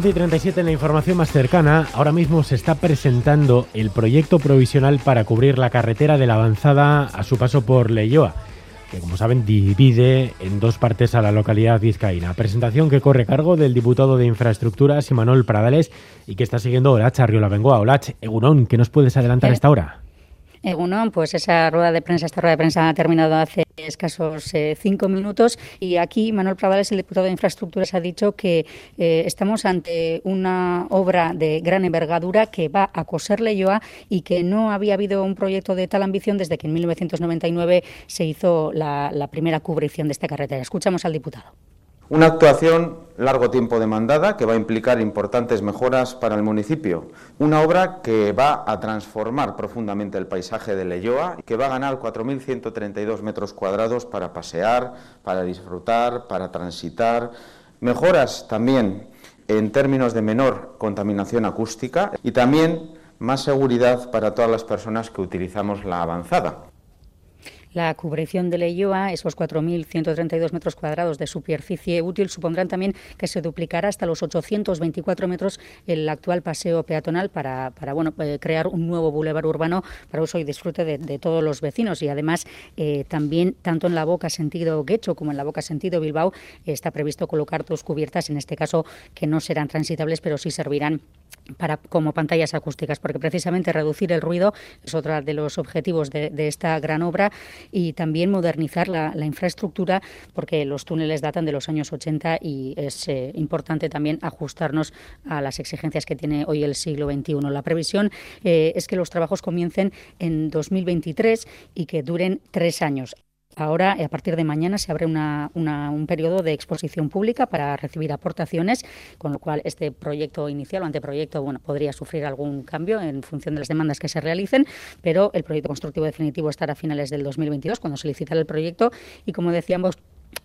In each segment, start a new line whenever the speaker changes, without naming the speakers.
11:37 en la información más cercana. Ahora mismo se está presentando el proyecto provisional para cubrir la carretera de la Avanzada a su paso por Leioa, que como saben divide en dos partes a la localidad vizcaína. Presentación que corre a cargo del diputado de Infraestructuras, Imanol Pradales, y que está siguiendo Olatz Arriola-Bengoa. Olatz, Egunon, ¿qué nos puedes adelantar a esta hora?
Egunon, pues esta rueda de prensa ha terminado hace escasos 5 minutos y aquí Manuel Pradales, el diputado de Infraestructuras, ha dicho que estamos ante una obra de gran envergadura que va a coser Leioa y que no había habido un proyecto de tal ambición desde que en 1999 se hizo la primera cubrición de esta carretera. Escuchamos al diputado.
Una actuación largo tiempo demandada que va a implicar importantes mejoras para el municipio. Una obra que va a transformar profundamente el paisaje de Leioa, que va a ganar 4.132 metros cuadrados para pasear, para disfrutar, para transitar. Mejoras también en términos de menor contaminación acústica y también más seguridad para todas las personas que utilizamos la avanzada.
La cubrición de Leioa, esos 4.132 metros cuadrados de superficie útil, supondrán también que se duplicará hasta los 824 metros el actual paseo peatonal para crear un nuevo bulevar urbano para uso y disfrute de todos los vecinos. Y además, también, tanto en la boca sentido Guecho como en la boca sentido Bilbao, está previsto colocar dos cubiertas, en este caso, que no serán transitables, pero sí servirán como pantallas acústicas, porque precisamente reducir el ruido es otro de los objetivos de esta gran obra, y también modernizar la infraestructura, porque los túneles datan de los años 80 y es importante también ajustarnos a las exigencias que tiene hoy el siglo XXI. La previsión es que los trabajos comiencen en 2023 y que duren 3 años. Ahora, a partir de mañana, se abre un periodo de exposición pública para recibir aportaciones, con lo cual este proyecto inicial o anteproyecto podría sufrir algún cambio en función de las demandas que se realicen, pero el proyecto constructivo definitivo estará a finales del 2022, cuando se licitará el proyecto, y como decíamos,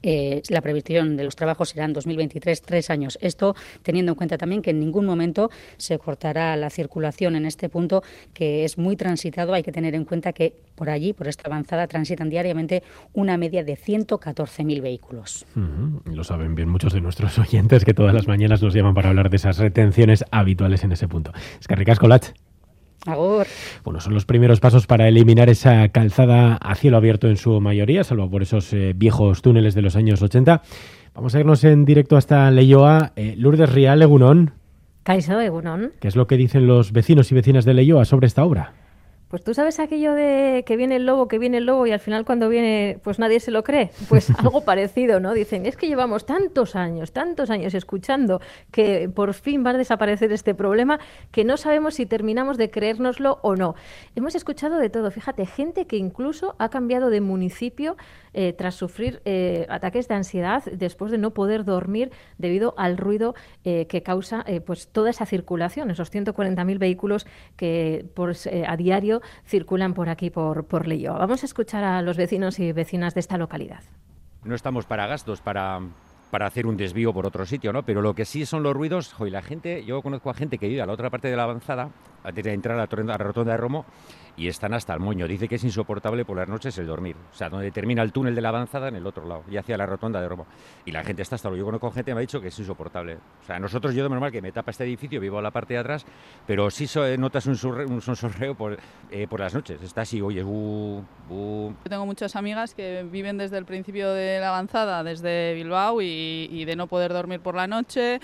la previsión de los trabajos será en 2023, 3 años. Esto teniendo en cuenta también que en ningún momento se cortará la circulación en este punto, que es muy transitado. Hay que tener en cuenta que por allí, por esta avanzada, transitan diariamente una media de 114.000 vehículos.
Lo saben bien muchos de nuestros oyentes, que todas las mañanas nos llaman para hablar de esas retenciones habituales en ese punto. Eskerrik asko, Olatz.
Agur.
Bueno, son los primeros pasos para eliminar esa calzada a cielo abierto en su mayoría, salvo por esos viejos túneles de los años 80. Vamos a irnos en directo hasta Leioa. Lourdes Rial, Egunon.
Kaixo, Egunon.
¿Qué es lo que dicen los vecinos y vecinas de Leioa sobre esta obra?
Pues tú sabes aquello de que viene el lobo y al final cuando viene pues nadie se lo cree. Pues algo parecido, ¿no? Dicen, es que llevamos tantos años escuchando que por fin va a desaparecer este problema que no sabemos si terminamos de creérnoslo o no. Hemos escuchado de todo, fíjate, gente que incluso ha cambiado de municipio tras sufrir ataques de ansiedad después de no poder dormir debido al ruido que causa pues toda esa circulación, esos 140.000 vehículos que a diario circulan por aquí, por Leioa. Vamos a escuchar a los vecinos y vecinas de esta localidad.
No estamos para gastos, para hacer un desvío por otro sitio, ¿no? Pero lo que sí son los ruidos, la gente, yo conozco a gente que vive a la otra parte de la avanzada, antes de entrar a la rotonda de Romo, y están hasta el moño. Dice que es insoportable por las noches el dormir. O sea, donde termina el túnel de la avanzada, en el otro lado, y hacia la rotonda de Romo. Y la gente está hasta lo. Yo conozco gente que me ha dicho que es insoportable. O sea, nosotros, yo de normal que me tapa este edificio, vivo a la parte de atrás, pero sí notas un sonsorreo por las noches. Está así, oye,
Yo tengo muchas amigas que viven desde el principio de la avanzada, desde Bilbao, y de no poder dormir por la noche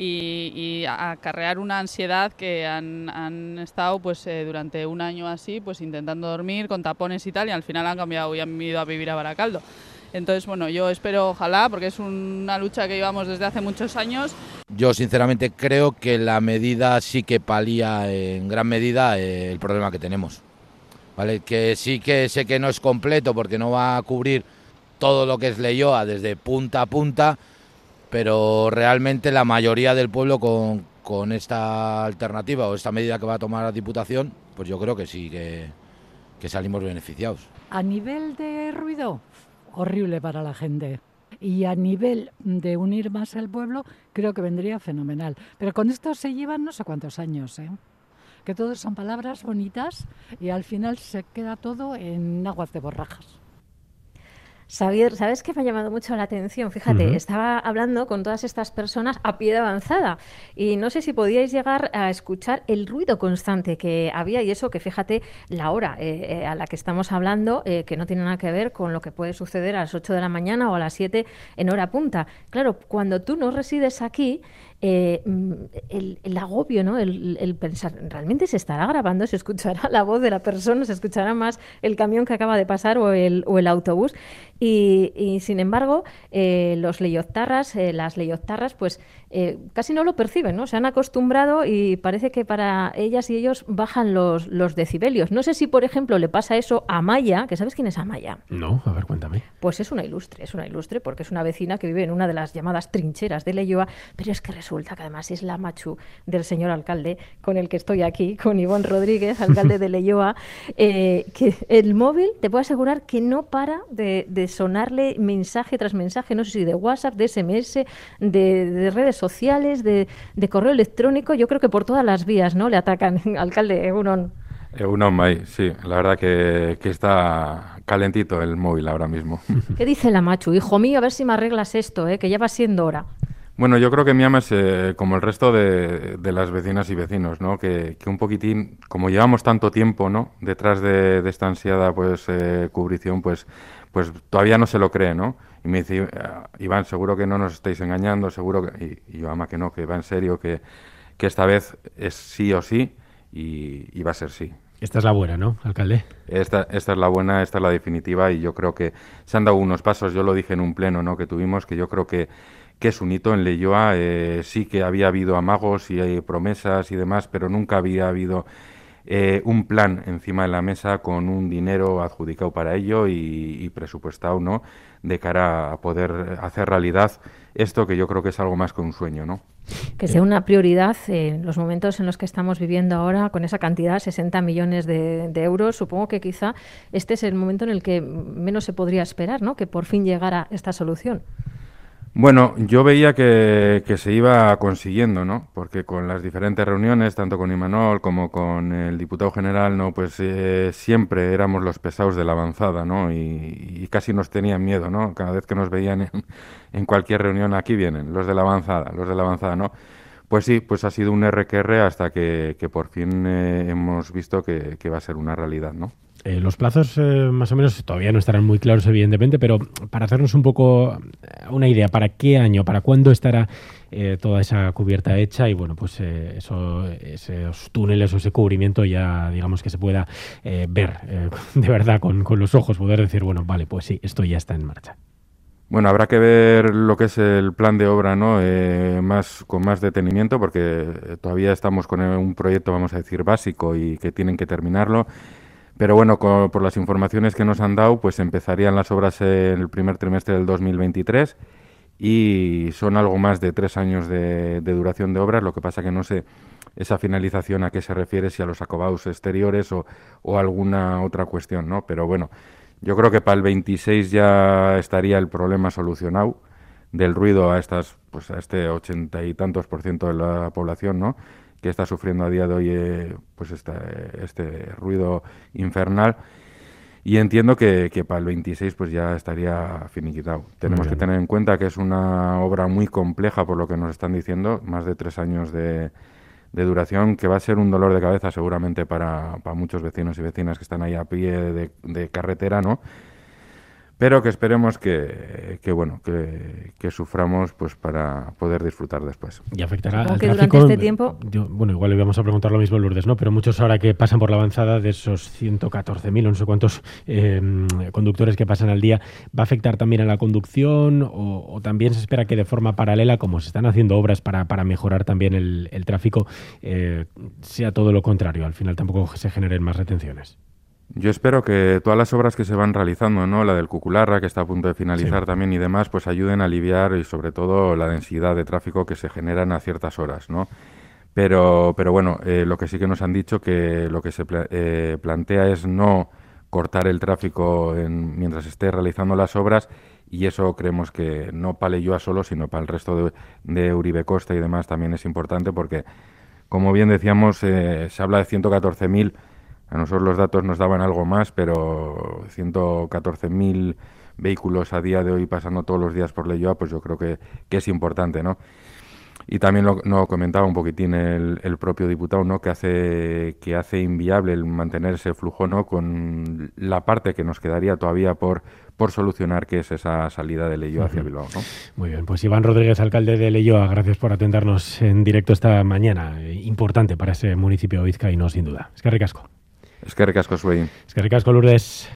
y acarrear una ansiedad que han estado pues durante un año así, pues intentando dormir con tapones y tal, y al final han cambiado y han ido a vivir a Baracaldo. Entonces, bueno, yo espero, ojalá, porque es una lucha que llevamos desde hace muchos años.
Yo sinceramente creo que la medida sí que palía en gran medida el problema que tenemos. ¿Vale? Que sí que sé que no es completo porque no va a cubrir todo lo que es Leioa desde punta a punta, pero realmente la mayoría del pueblo con esta alternativa o esta medida que va a tomar la Diputación, pues yo creo que sí que salimos beneficiados.
A nivel de ruido, horrible para la gente. Y a nivel de unir más al pueblo, creo que vendría fenomenal. Pero con esto se llevan no sé cuántos años, que todo son palabras bonitas y al final se queda todo en aguas de borrajas.
Xavier, ¿sabes qué me ha llamado mucho la atención? Fíjate, estaba hablando con todas estas personas a pie de avanzada y no sé si podíais llegar a escuchar el ruido constante que había y eso que fíjate la hora a la que estamos hablando, que no tiene nada que ver con lo que puede suceder a las 8 de la mañana o a las 7 en hora punta. Claro, cuando tú no resides aquí, el agobio, ¿no? El pensar, ¿realmente se estará grabando? ¿Se escuchará la voz de la persona? ¿Se escuchará más el camión que acaba de pasar o el autobús? Y sin embargo, los leyoztarras, las leyoztarras, pues casi no lo perciben, ¿no? Se han acostumbrado y parece que para ellas y ellos bajan los decibelios. No sé si, por ejemplo, le pasa eso a Amaya, que ¿sabes quién es Amaya?
No, a ver, cuéntame.
Pues es una ilustre porque es una vecina que vive en una de las llamadas trincheras de Leioa, pero es que resulta que además es la machu del señor alcalde con el que estoy aquí, con Iván Rodríguez, alcalde de Leioa, que el móvil, te puedo asegurar que no para de sonarle mensaje tras mensaje, no sé si de WhatsApp, de SMS, de redes sociales, de correo electrónico, yo creo que por todas las vías, ¿no? Le atacan, alcalde Egunon.
Egunon Mai, sí, la verdad que está calentito el móvil ahora mismo.
¿Qué dice la machu? Hijo mío, a ver si me arreglas esto, que ya va siendo hora.
Bueno, yo creo que mi ama es como el resto de las vecinas y vecinos, ¿no? Que un poquitín, como llevamos tanto tiempo, ¿no? Detrás de esta ansiada cubrición, pues todavía no se lo cree, ¿no? Y me dice, Iván, seguro que no nos estáis engañando, seguro que... Y yo, ama, que no, que va en serio, que esta vez es sí o sí y va a ser sí.
Esta es la buena, ¿no, alcalde?
Esta es la buena, esta es la definitiva y yo creo que se han dado unos pasos, yo lo dije en un pleno, ¿no? Que tuvimos, que yo creo que es un hito en Leioa. Sí que había habido amagos y promesas y demás, pero nunca había habido un plan encima de la mesa con un dinero adjudicado para ello y presupuestado, ¿no? De cara a poder hacer realidad esto que yo creo que es algo más que un sueño, ¿no?
Que sea una prioridad en los momentos en los que estamos viviendo ahora con esa cantidad, 60 millones de euros. Supongo que quizá este es el momento en el que menos se podría esperar, ¿no? Que por fin llegara esta solución.
Bueno, yo veía que se iba consiguiendo, ¿no? Porque con las diferentes reuniones, tanto con Imanol como con el diputado general, ¿no? Pues siempre éramos los pesados de la avanzada, ¿no? Y casi nos tenían miedo, ¿no? Cada vez que nos veían en cualquier reunión, aquí vienen, los de la avanzada, ¿no? Pues sí, pues ha sido un RQR hasta que por fin hemos visto que va a ser una realidad, ¿no?
Los plazos más o menos todavía no estarán muy claros, evidentemente, pero para hacernos un poco una idea, ¿para qué año, para cuándo estará toda esa cubierta hecha? Y bueno, pues esos túneles o ese cubrimiento ya, digamos, que se pueda ver de verdad con los ojos, poder decir, bueno, vale, pues sí, esto ya está en marcha.
Bueno, habrá que ver lo que es el plan de obra, ¿no? Con más detenimiento, porque todavía estamos con un proyecto, vamos a decir, básico y que tienen que terminarlo. Pero bueno, por las informaciones que nos han dado, pues empezarían las obras en el primer trimestre del 2023 y son algo más de 3 años de duración de obras. Lo que pasa que no sé esa finalización a qué se refiere, si a los acabados exteriores o alguna otra cuestión, ¿no? Pero bueno, yo creo que para el 26 ya estaría el problema solucionado del ruido a este 80 y tantos % de la población, ¿no? Que está sufriendo a día de hoy pues este ruido infernal. Y entiendo que para el 26 pues ya estaría finiquitado. Tenemos que tener en cuenta que es una obra muy compleja, por lo que nos están diciendo, más de 3 años de duración, que va a ser un dolor de cabeza seguramente para muchos vecinos y vecinas que están ahí a pie de carretera, ¿no? Pero que esperemos que suframos pues para poder disfrutar después.
Y afectará al
que
tráfico.
Durante este tiempo...
Bueno, igual le íbamos a preguntar lo mismo, Lourdes, ¿no? Pero muchos ahora que pasan por la avanzada, de esos 114.000 o no sé cuántos conductores que pasan al día, ¿va a afectar también a la conducción o también se espera que de forma paralela, como se están haciendo obras para mejorar también el tráfico, sea todo lo contrario? Al final tampoco se generen más retenciones.
Yo espero que todas las obras que se van realizando, ¿no? La del Cucularra, que está a punto de finalizar también y demás, pues ayuden a aliviar y sobre todo la densidad de tráfico que se generan a ciertas horas, ¿no? Pero bueno, lo que sí que nos han dicho que lo que se plantea es no cortar el tráfico mientras esté realizando las obras, y eso creemos que no para Leioa solo, sino para el resto de Uribe Costa y demás también es importante, porque como bien decíamos, se habla de 114.000. A nosotros los datos nos daban algo más, pero 114.000 vehículos a día de hoy pasando todos los días por Leioa, pues yo creo que es importante, ¿no? Y también lo comentaba un poquitín el propio diputado, ¿no? Que hace inviable el mantener ese flujo, ¿no? Con la parte que nos quedaría todavía por solucionar, que es esa salida de Leioa hacia Bilbao, ¿no?
Muy bien, pues Iván Rodríguez, alcalde de Leioa, gracias por atendernos en directo esta mañana. Importante para ese municipio vizcaíno, sin duda. Eskerrik asko.
Eskerrik asko zuei.
Eskerrik asko, Lourdes.